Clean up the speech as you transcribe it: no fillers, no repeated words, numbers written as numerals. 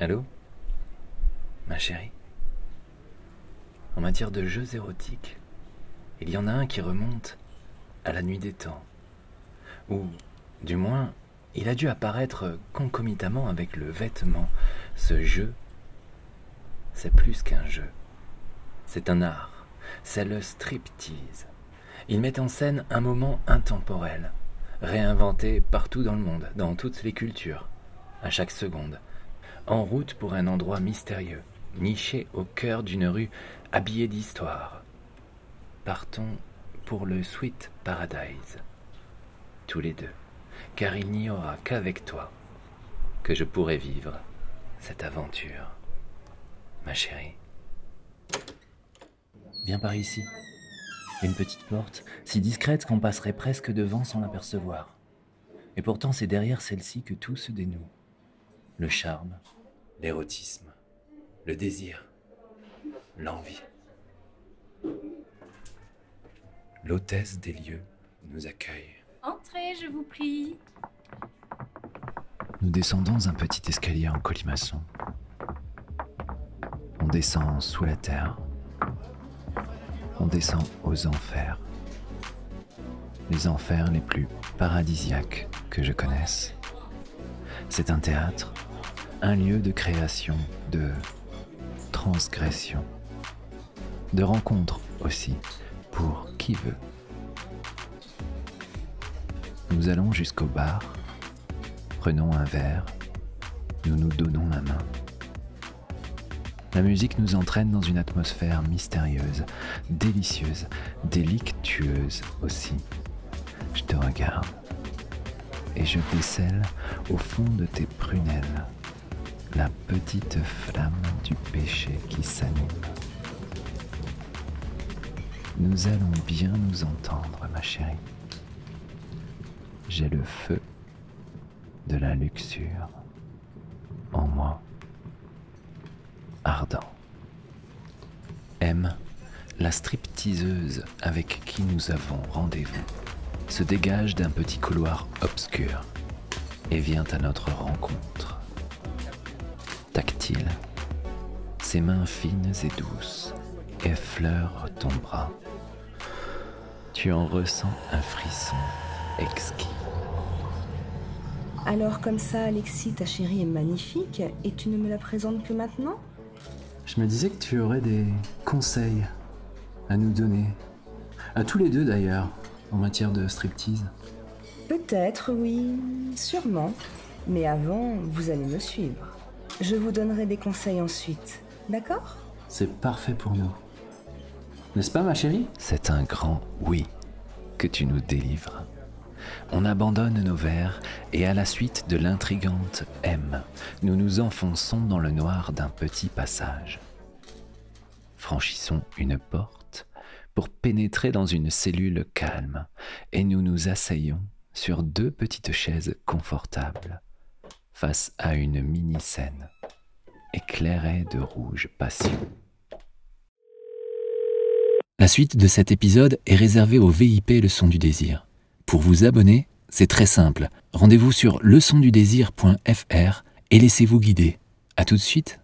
Allô? Ma chérie? En matière de jeux érotiques, il y en a un qui remonte à la nuit des temps. Ou, du moins, il a dû apparaître concomitamment avec le vêtement. Ce jeu, c'est plus qu'un jeu. C'est un art. C'est le striptease. Il met en scène un moment intemporel, réinventé partout dans le monde, dans toutes les cultures, à chaque seconde, en route pour un endroit mystérieux, niché au cœur d'une rue habillée d'histoire. Partons pour le Sweet Paradise, tous les deux, car il n'y aura qu'avec toi que je pourrai vivre cette aventure. Ma chérie, viens par ici. Une petite porte, si discrète qu'on passerait presque devant sans l'apercevoir. Et pourtant c'est derrière celle-ci que tout se dénoue. Le charme, l'érotisme, le désir, l'envie. L'hôtesse des lieux nous accueille. Entrez, je vous prie. Nous descendons un petit escalier en colimaçon. On descend sous la terre. On descend aux enfers. Les enfers les plus paradisiaques que je connaisse. C'est un théâtre, un lieu de création, de transgression, de rencontre aussi, pour qui veut. Nous allons jusqu'au bar, prenons un verre, nous nous donnons la main. La musique nous entraîne dans une atmosphère mystérieuse, délicieuse, délictueuse aussi. Je te regarde et je décèle au fond de tes prunelles la petite flamme du péché qui s'anime. Nous allons bien nous entendre, ma chérie. J'ai le feu de la luxure en moi, ardent. M, la stripteaseuse avec qui nous avons rendez-vous, se dégage d'un petit couloir obscur et vient à notre rencontre. Tactile, ses mains fines et douces effleurent ton bras. Tu en ressens un frisson exquis. Alors comme ça, Alexis, ta chérie est magnifique et tu ne me la présentes que maintenant? Je me disais que tu aurais des conseils à nous donner, à tous les deux d'ailleurs, en matière de striptease. Peut-être, oui, sûrement. Mais avant, vous allez me suivre. Je vous donnerai des conseils ensuite, d'accord? C'est parfait pour nous. N'est-ce pas, ma chérie? C'est un grand oui que tu nous délivres. On abandonne nos verres et à la suite de l'intrigante M, nous nous enfonçons dans le noir d'un petit passage. Franchissons une porte pour pénétrer dans une cellule calme et nous nous asseyons sur deux petites chaises confortables face à une mini-scène éclairée de rouge passion. La suite de cet épisode est réservée au VIP Leçon du Désir. Pour vous abonner, c'est très simple. Rendez-vous sur leçondudésir.fr et laissez-vous guider. À tout de suite.